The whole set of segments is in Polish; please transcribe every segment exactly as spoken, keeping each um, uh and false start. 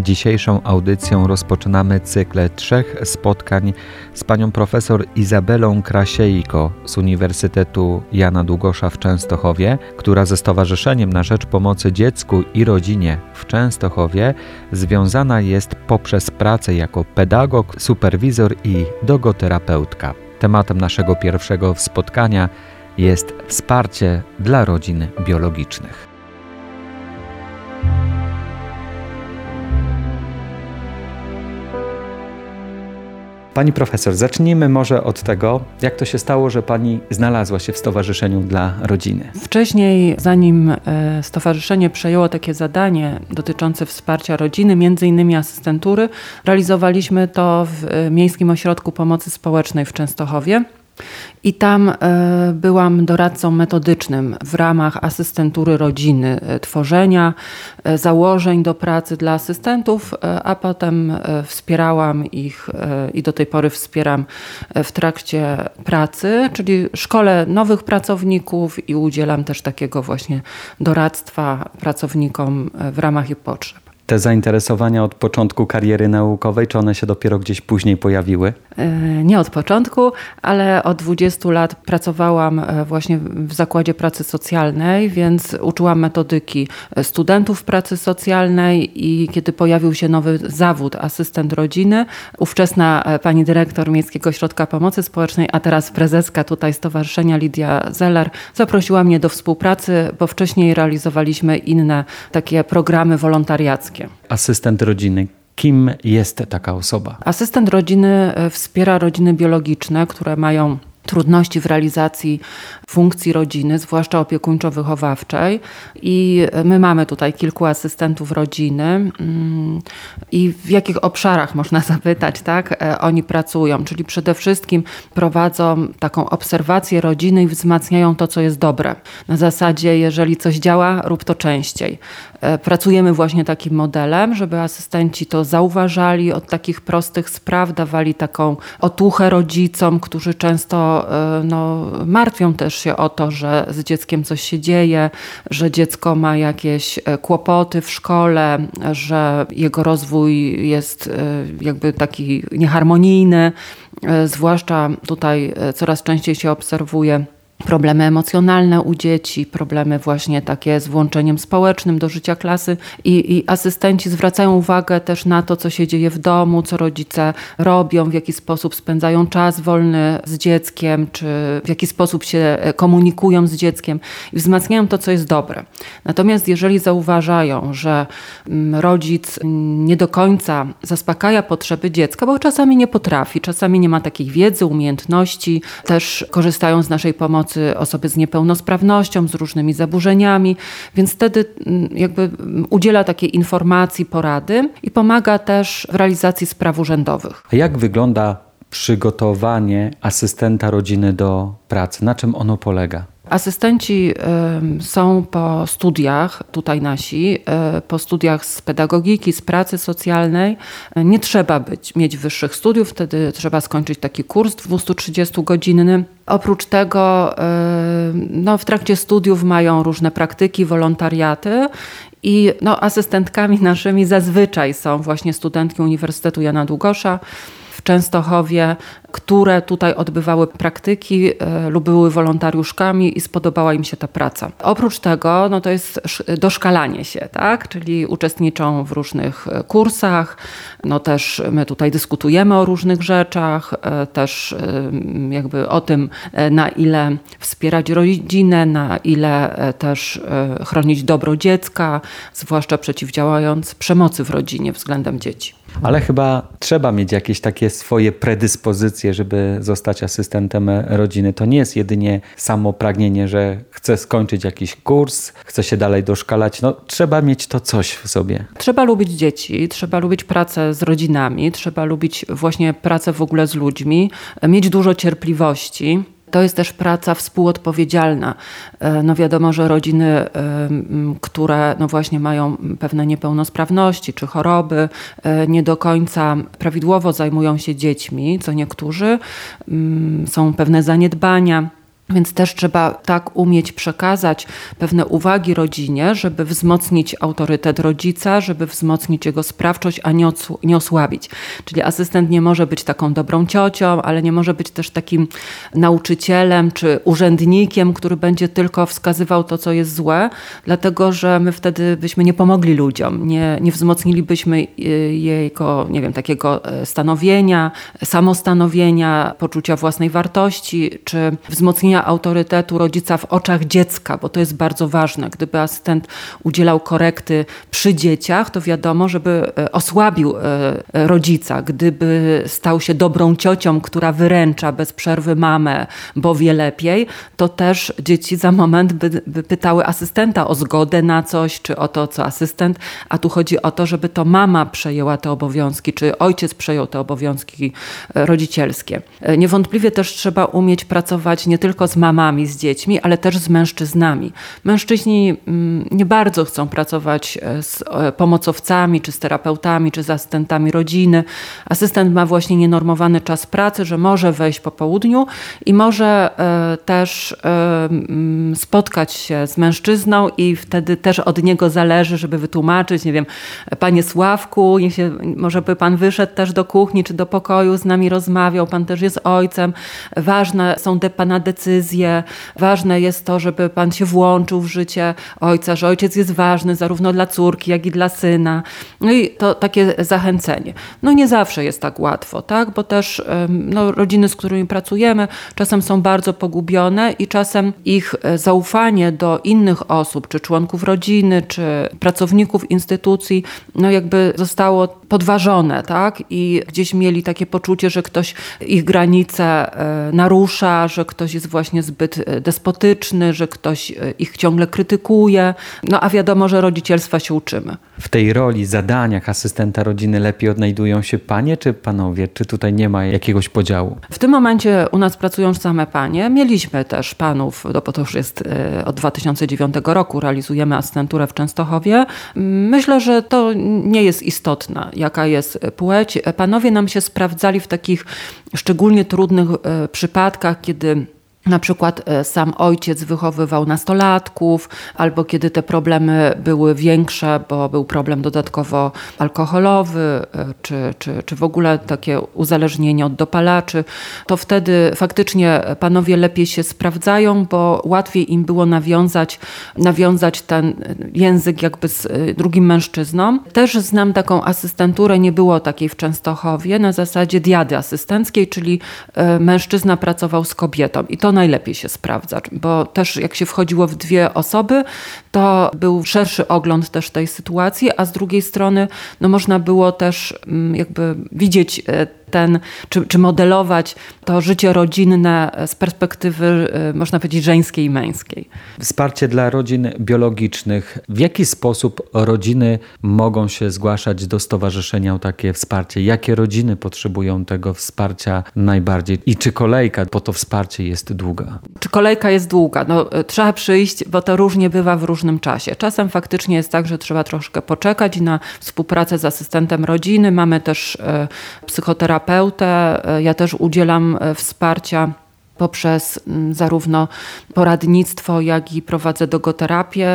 Dzisiejszą audycją rozpoczynamy cykl trzech spotkań z panią profesor Izabelą Krasiejko z Uniwersytetu Jana Długosza w Częstochowie, która ze Stowarzyszeniem na Rzecz Pomocy Dziecku i Rodzinie w Częstochowie związana jest poprzez pracę jako pedagog, superwizor i dogoterapeutka. Tematem naszego pierwszego spotkania jest wsparcie dla rodzin biologicznych. Pani profesor, zacznijmy może od tego, jak to się stało, że pani znalazła się w Stowarzyszeniu dla Rodziny. Wcześniej, zanim stowarzyszenie przejęło takie zadanie dotyczące wsparcia rodziny, między innymi asystentury, realizowaliśmy to w Miejskim Ośrodku Pomocy Społecznej w Częstochowie. I tam e, byłam doradcą metodycznym w ramach asystentury rodziny, e, tworzenia e, założeń do pracy dla asystentów, e, a potem e, wspierałam ich e, i do tej pory wspieram e, w trakcie pracy, czyli szkolę nowych pracowników i udzielam też takiego właśnie doradztwa pracownikom e, w ramach ich potrzeb. Te zainteresowania od początku kariery naukowej, czy one się dopiero gdzieś później pojawiły? Nie od początku, ale od dwudziestu lat pracowałam właśnie w Zakładzie Pracy Socjalnej, więc uczyłam metodyki studentów pracy socjalnej i kiedy pojawił się nowy zawód asystent rodziny, ówczesna pani dyrektor Miejskiego Ośrodka Pomocy Społecznej, a teraz prezeska tutaj Stowarzyszenia Lidia Zeller, zaprosiła mnie do współpracy, bo wcześniej realizowaliśmy inne takie programy wolontariackie. Asystent rodziny. Kim jest taka osoba? Asystent rodziny wspiera rodziny biologiczne, które mają trudności w realizacji funkcji rodziny, zwłaszcza opiekuńczo-wychowawczej. I my mamy tutaj kilku asystentów rodziny. I w jakich obszarach, można zapytać, tak, oni pracują? Czyli przede wszystkim prowadzą taką obserwację rodziny i wzmacniają to, co jest dobre. Na zasadzie, jeżeli coś działa, rób to częściej. Pracujemy właśnie takim modelem, żeby asystenci to zauważali, od takich prostych spraw dawali taką otuchę rodzicom, którzy często no, martwią też się o to, że z dzieckiem coś się dzieje, że dziecko ma jakieś kłopoty w szkole, że jego rozwój jest jakby taki nieharmonijny. Zwłaszcza tutaj coraz częściej się obserwuje problemy emocjonalne u dzieci, problemy właśnie takie z włączeniem społecznym do życia klasy i, i asystenci zwracają uwagę też na to, co się dzieje w domu, co rodzice robią, w jaki sposób spędzają czas wolny z dzieckiem, czy w jaki sposób się komunikują z dzieckiem i wzmacniają to, co jest dobre. Natomiast jeżeli zauważają, że rodzic nie do końca zaspokaja potrzeby dziecka, bo czasami nie potrafi, czasami nie ma takiej wiedzy, umiejętności, też korzystają z naszej pomocy osoby z niepełnosprawnością, z różnymi zaburzeniami, więc wtedy jakby udziela takiej informacji, porady i pomaga też w realizacji spraw urzędowych. A jak wygląda przygotowanie asystenta rodziny do pracy? Na czym ono polega? Asystenci y, są po studiach, tutaj nasi, y, po studiach z pedagogiki, z pracy socjalnej. Nie trzeba być, mieć wyższych studiów, wtedy trzeba skończyć taki kurs dwustutrzydziestogodzinny. Oprócz tego y, no, w trakcie studiów mają różne praktyki, wolontariaty i no, asystentkami naszymi zazwyczaj są właśnie studentki Uniwersytetu Jana Długosza w Częstochowie, które tutaj odbywały praktyki e, lub były wolontariuszkami i spodobała im się ta praca. Oprócz tego no to jest doszkalanie się, tak? Czyli uczestniczą w różnych kursach, no też my tutaj dyskutujemy o różnych rzeczach, e, też e, jakby o tym, e, na ile wspierać rodzinę, na ile e, też e, chronić dobro dziecka, zwłaszcza przeciwdziałając przemocy w rodzinie względem dzieci. Ale chyba trzeba mieć jakieś takie swoje predyspozycje, żeby zostać asystentem rodziny. To nie jest jedynie samo pragnienie, że chcę skończyć jakiś kurs, chcę się dalej doszkalać. No, trzeba mieć to coś w sobie. Trzeba lubić dzieci, trzeba lubić pracę z rodzinami, trzeba lubić właśnie pracę w ogóle z ludźmi, mieć dużo cierpliwości. To jest też praca współodpowiedzialna. No wiadomo, że rodziny, które no właśnie mają pewne niepełnosprawności czy choroby, nie do końca prawidłowo zajmują się dziećmi, co niektórzy, są pewne zaniedbania. Więc też trzeba tak umieć przekazać pewne uwagi rodzinie, żeby wzmocnić autorytet rodzica, żeby wzmocnić jego sprawczość, a nie, odsł- nie osłabić. Czyli asystent nie może być taką dobrą ciocią, ale nie może być też takim nauczycielem czy urzędnikiem, który będzie tylko wskazywał to, co jest złe, dlatego że my wtedy byśmy nie pomogli ludziom, nie, nie wzmocnilibyśmy jego, nie wiem, takiego stanowienia, samostanowienia, poczucia własnej wartości, czy wzmocnienia autorytetu rodzica w oczach dziecka, bo to jest bardzo ważne. Gdyby asystent udzielał korekty przy dzieciach, to wiadomo, żeby osłabił rodzica. Gdyby stał się dobrą ciocią, która wyręcza bez przerwy mamę, bo wie lepiej, to też dzieci za moment by, by pytały asystenta o zgodę na coś, czy o to, co asystent, a tu chodzi o to, żeby to mama przejęła te obowiązki, czy ojciec przejął te obowiązki rodzicielskie. Niewątpliwie też trzeba umieć pracować nie tylko z mamami, z dziećmi, ale też z mężczyznami. Mężczyźni nie bardzo chcą pracować z pomocowcami, czy z terapeutami, czy z asystentami rodziny. Asystent ma właśnie nienormowany czas pracy, że może wejść po południu i może też spotkać się z mężczyzną i wtedy też od niego zależy, żeby wytłumaczyć, nie wiem, panie Sławku, niech się, może by pan wyszedł też do kuchni, czy do pokoju, z nami rozmawiał, pan też jest ojcem. Ważne są te pana decyzje, ważne jest to, żeby pan się włączył w życie ojca, że ojciec jest ważny zarówno dla córki, jak i dla syna. No i to takie zachęcenie. No nie zawsze jest tak łatwo, tak? Bo też no, rodziny, z którymi pracujemy, czasem są bardzo pogubione i czasem ich zaufanie do innych osób, czy członków rodziny, czy pracowników instytucji, no jakby zostało podważone, tak? I gdzieś mieli takie poczucie, że ktoś ich granice narusza, że ktoś jest właśnie zbyt despotyczny, że ktoś ich ciągle krytykuje. No a wiadomo, że rodzicielstwa się uczymy. W tej roli, zadaniach asystenta rodziny lepiej odnajdują się panie czy panowie? Czy tutaj nie ma jakiegoś podziału? W tym momencie u nas pracują same panie. Mieliśmy też panów, bo to już jest od dwa tysiące dziewiątego roku, realizujemy asystenturę w Częstochowie. Myślę, że to nie jest istotne, jaka jest płeć. Panowie nam się sprawdzali w takich szczególnie trudnych przypadkach, kiedy na przykład sam ojciec wychowywał nastolatków, albo kiedy te problemy były większe, bo był problem dodatkowo alkoholowy, czy, czy, czy w ogóle takie uzależnienie od dopalaczy, to wtedy faktycznie panowie lepiej się sprawdzają, bo łatwiej im było nawiązać, nawiązać ten język jakby z drugim mężczyzną. Też znam taką asystenturę, nie było takiej w Częstochowie, na zasadzie diady asystenckiej, czyli mężczyzna pracował z kobietą i to najlepiej się sprawdza, bo też jak się wchodziło w dwie osoby, to był szerszy ogląd też tej sytuacji, a z drugiej strony no można było też jakby widzieć ten, czy, czy modelować to życie rodzinne z perspektywy, można powiedzieć, żeńskiej i męskiej. Wsparcie dla rodzin biologicznych. W jaki sposób rodziny mogą się zgłaszać do stowarzyszenia o takie wsparcie? Jakie rodziny potrzebują tego wsparcia najbardziej? I czy kolejka po to wsparcie jest długa? Czy kolejka jest długa? No, trzeba przyjść, bo to różnie bywa w różnym czasie. Czasem faktycznie jest tak, że trzeba troszkę poczekać na współpracę z asystentem rodziny. Mamy też e, psychoterapeutę. Ja też udzielam wsparcia poprzez zarówno poradnictwo, jak i prowadzę dogoterapię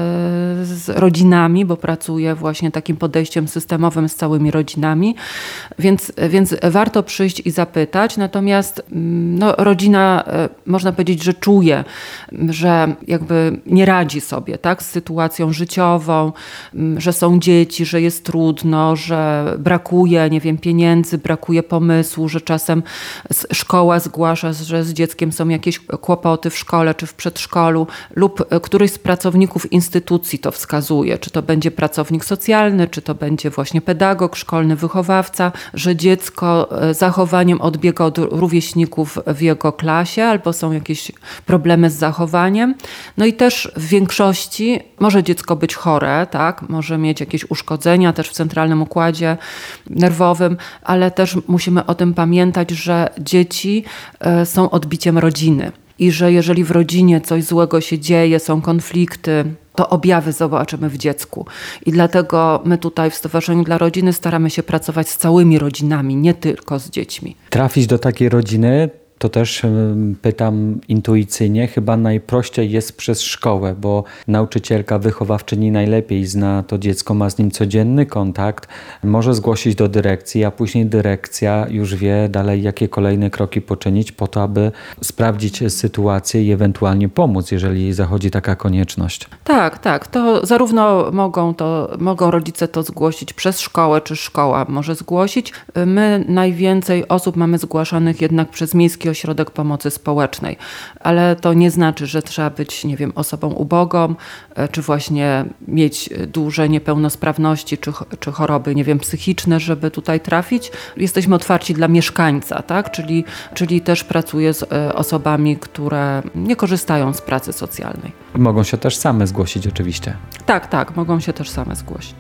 z rodzinami, bo pracuję właśnie takim podejściem systemowym z całymi rodzinami, więc, więc warto przyjść i zapytać. Natomiast no, rodzina, można powiedzieć, że czuje, że jakby nie radzi sobie, tak, z sytuacją życiową, że są dzieci, że jest trudno, że brakuje, nie wiem, pieniędzy, brakuje pomysłu, że czasem szkoła zgłasza, że z dzieckiem są jakieś kłopoty w szkole czy w przedszkolu lub któryś z pracowników instytucji to wskazuje, czy to będzie pracownik socjalny, czy to będzie właśnie pedagog, szkolny wychowawca, że dziecko zachowaniem odbiega od rówieśników w jego klasie albo są jakieś problemy z zachowaniem. No i też w większości może dziecko być chore, tak? Może mieć jakieś uszkodzenia też w centralnym układzie nerwowym, ale też musimy o tym pamiętać, że dzieci są odbiciem rodziny i że jeżeli w rodzinie coś złego się dzieje, są konflikty, to objawy zobaczymy w dziecku. I dlatego my tutaj w Stowarzyszeniu dla Rodziny staramy się pracować z całymi rodzinami, nie tylko z dziećmi. Trafić do takiej rodziny to też pytam intuicyjnie, chyba najprościej jest przez szkołę, bo nauczycielka, wychowawczyni najlepiej zna to dziecko, ma z nim codzienny kontakt, może zgłosić do dyrekcji, a później dyrekcja już wie dalej, jakie kolejne kroki poczynić po to, aby sprawdzić sytuację i ewentualnie pomóc, jeżeli zachodzi taka konieczność. Tak, tak. To zarówno mogą, to, mogą rodzice to zgłosić przez szkołę, czy szkoła może zgłosić. My najwięcej osób mamy zgłaszanych jednak przez Miejski Ośrodek Pomocy Społecznej, ale to nie znaczy, że trzeba być, nie wiem, osobą ubogą, czy właśnie mieć duże niepełnosprawności, czy, czy choroby, nie wiem, psychiczne, żeby tutaj trafić. Jesteśmy otwarci dla mieszkańca, tak? Czyli, czyli też pracuję z osobami, które nie korzystają z pracy socjalnej. Mogą się też same zgłosić oczywiście. Tak, tak, mogą się też same zgłosić.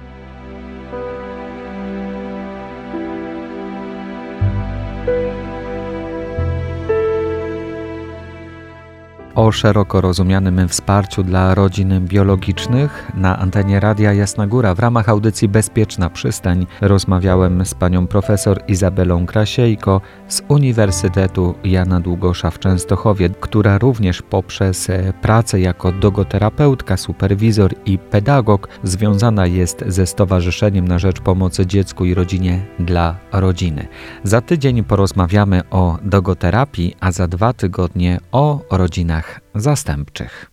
O szeroko rozumianym wsparciu dla rodzin biologicznych na antenie Radia Jasna Góra w ramach audycji Bezpieczna Przystań rozmawiałem z panią profesor Izabelą Krasiejko z Uniwersytetu Jana Długosza w Częstochowie, która również poprzez pracę jako dogoterapeutka, superwizor i pedagog związana jest ze Stowarzyszeniem na Rzecz Pomocy Dziecku i Rodzinie dla Rodziny. Za tydzień porozmawiamy o dogoterapii, a za dwa tygodnie o rodzinach zastępczych.